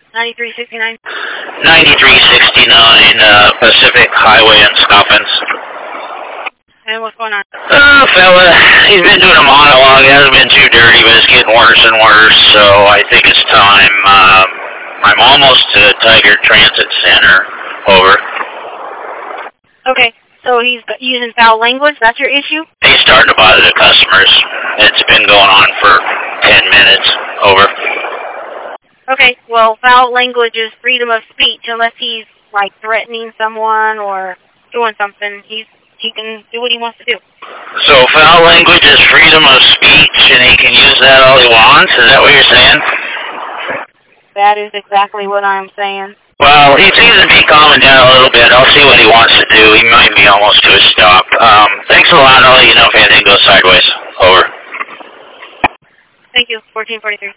9369. 9369 Pacific Highway in Scoffins. And what's going on? Fella, he's been doing a monologue. It hasn't been too dirty, but it's getting worse and worse, so I think it's time. I'm almost to Tiger Transit Center. Over. Okay, so he's using foul language? That's your issue? He's starting to bother the customers. It's been going on for 10 minutes. Over. Okay, well, foul language is freedom of speech unless he's, like, threatening someone or doing something. He can do what he wants to do. So foul language is freedom of speech, and he can use that all he wants? Is that what you're saying? That is exactly what I'm saying. Well, he seems to be calming down a little bit. I'll see what he wants to do. He might be almost to a stop. Thanks a lot. I'll let you know if anything goes sideways. Over. Thank you. 1443.